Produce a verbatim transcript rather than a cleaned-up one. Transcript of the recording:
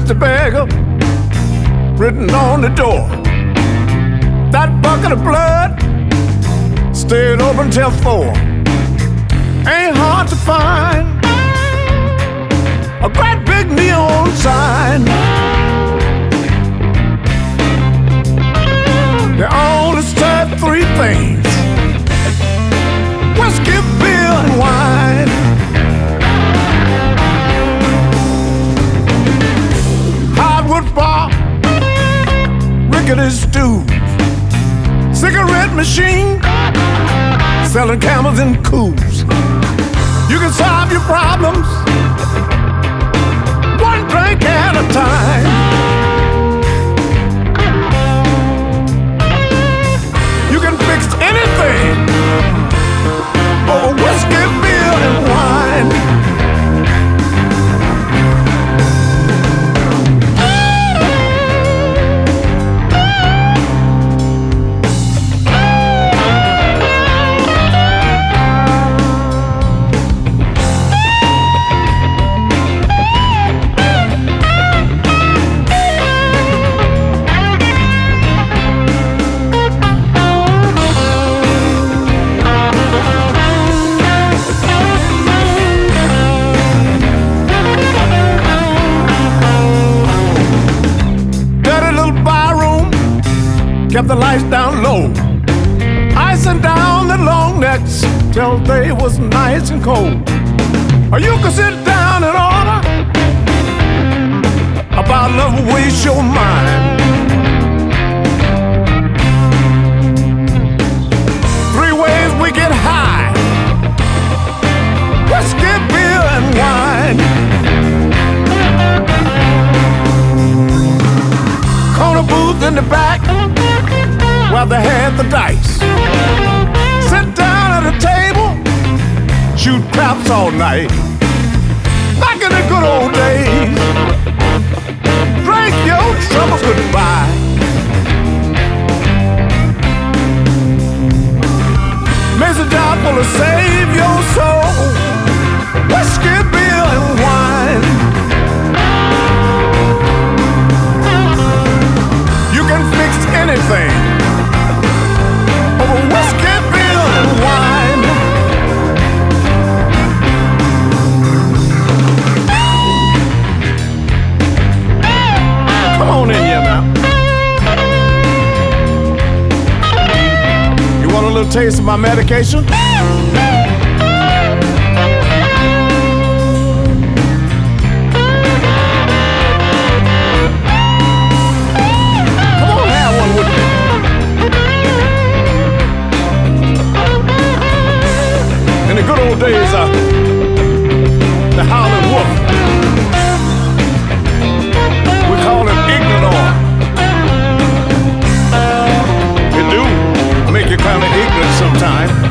Mister Beggar written on the door. That bucket of blood stayed open till four. Ain't hard to find a great big neon sign. They only serve three things: whiskey, beer, and wine. Hardwood bar, rickety stools, cigarette machine, selling camels and coos. You can solve your problems one drink at a time. You can fix anything over whiskey, beer, and wine. Kept the lights down low, icing down the long necks till they was nice and cold. Or you could sit down and order a bottle of Waste Your Mind. Three ways we get high: whiskey, beer, and wine. Corner booth in the back where they had the dice. Sit down at a table, shoot craps all night. Back in the good old days, drink your troubles goodbye. Makes a job full to save your soul: whiskey, beer, and wine. You can fix anything over whiskey, beer, and wine. Come on in here now. You want a little taste of my medication? Come on, have one with me. In the good old days, uh, the Howlin' Wolf, we call him Ignorant. It do make you kind of ignorant sometimes.